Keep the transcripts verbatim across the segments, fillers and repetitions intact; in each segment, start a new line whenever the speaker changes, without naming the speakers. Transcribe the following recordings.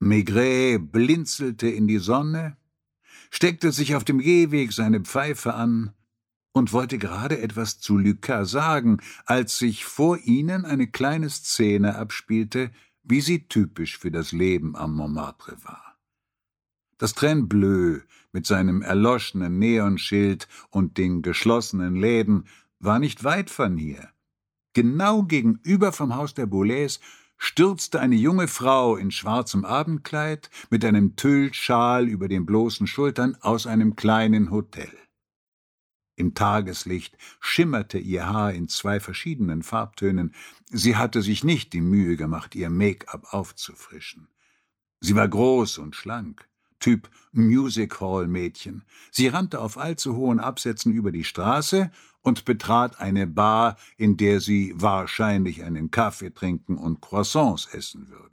Maigret blinzelte in die Sonne, steckte sich auf dem Gehweg seine Pfeife an und wollte gerade etwas zu Lucas sagen, als sich vor ihnen eine kleine Szene abspielte, wie sie typisch für das Leben am Montmartre war. Das Train Bleu mit seinem erloschenen Neonschild und den geschlossenen Läden war nicht weit von hier. Genau gegenüber vom Haus der Boulez stürzte eine junge Frau in schwarzem Abendkleid mit einem Tüllschal über den bloßen Schultern aus einem kleinen Hotel. Im Tageslicht schimmerte ihr Haar in zwei verschiedenen Farbtönen. Sie hatte sich nicht die Mühe gemacht, ihr Make-up aufzufrischen. Sie war groß und schlank, Typ Music-Hall-Mädchen. Sie rannte auf allzu hohen Absätzen über die Straße und betrat eine Bar, in der sie wahrscheinlich einen Kaffee trinken und Croissants essen würde.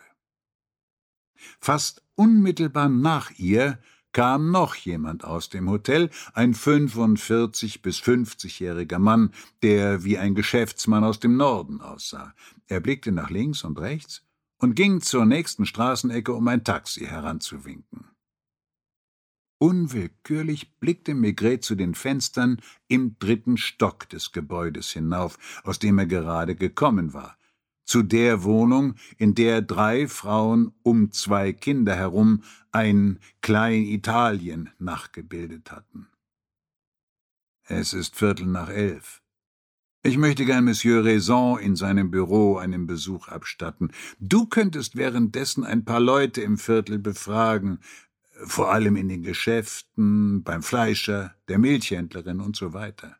Fast unmittelbar nach ihr kam noch jemand aus dem Hotel, ein fünfundvierzig- bis fünfzigjähriger Mann, der wie ein Geschäftsmann aus dem Norden aussah. Er blickte nach links und rechts und ging zur nächsten Straßenecke, um ein Taxi heranzuwinken. Unwillkürlich blickte Maigret zu den Fenstern im dritten Stock des Gebäudes hinauf, aus dem er gerade gekommen war, zu der Wohnung, in der drei Frauen um zwei Kinder herum ein Klein-Italien nachgebildet hatten. »Es ist Viertel nach elf. Ich möchte gern Monsieur Raison in seinem Büro einen Besuch abstatten. Du könntest währenddessen ein paar Leute im Viertel befragen, vor allem in den Geschäften, beim Fleischer, der Milchhändlerin und so weiter.«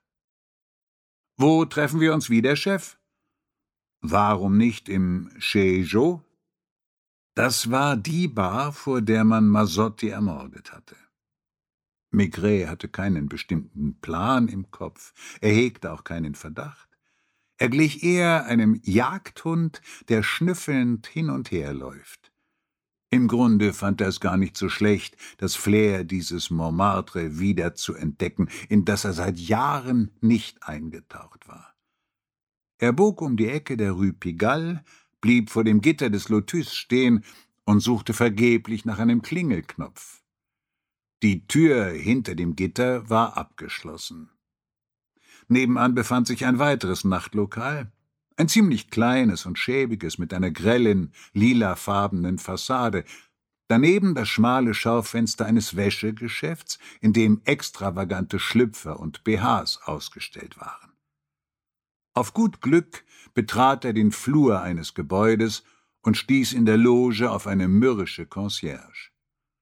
»Wo treffen wir uns wieder, Chef?« »Warum nicht im Chez Jo?« Das war die Bar, vor der man Masotti ermordet hatte. Maigret hatte keinen bestimmten Plan im Kopf, er hegte auch keinen Verdacht. Er glich eher einem Jagdhund, der schnüffelnd hin und her läuft. Im Grunde fand er es gar nicht so schlecht, das Flair dieses Montmartre wieder zu entdecken, in das er seit Jahren nicht eingetaucht war. Er bog um die Ecke der Rue Pigalle, blieb vor dem Gitter des Lotus stehen und suchte vergeblich nach einem Klingelknopf. Die Tür hinter dem Gitter war abgeschlossen. Nebenan befand sich ein weiteres Nachtlokal, ein ziemlich kleines und schäbiges mit einer grellen, lilafarbenen Fassade, daneben das schmale Schaufenster eines Wäschegeschäfts, in dem extravagante Schlüpfer und B Hs ausgestellt waren. Auf gut Glück betrat er den Flur eines Gebäudes und stieß in der Loge auf eine mürrische Concierge.